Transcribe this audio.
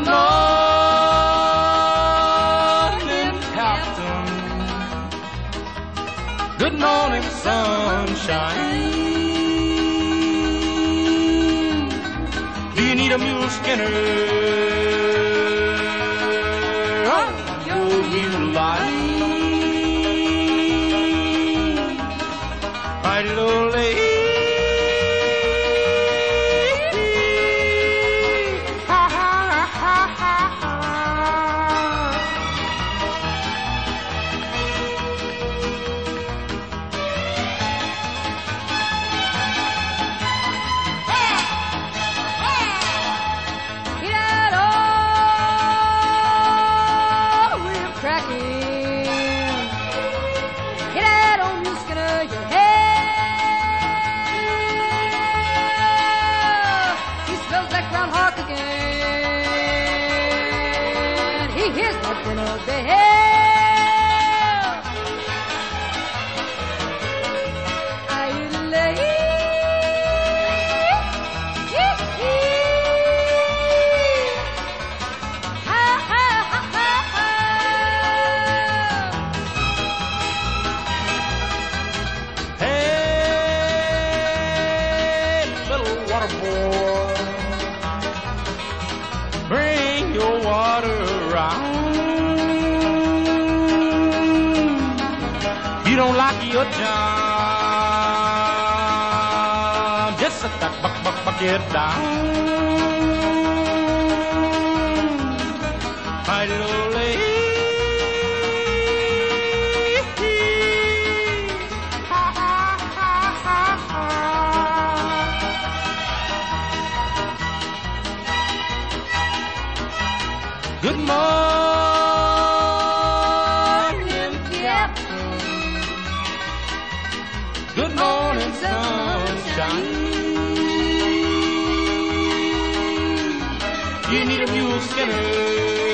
morning, Captain. Good morning, sunshine. Do you need a mule skinner? Oh, your mule line. Mighty little lady. Here's nothing of the hell. I lay. Ha ha ha ha ha. Hey, little water boy, bring your water around. You don't like your job, just set that bucket down. My little lady. Ha, ha, ha, ha, ha. Good morning, Captain. Good morning, sunshine. You need a mule skinner.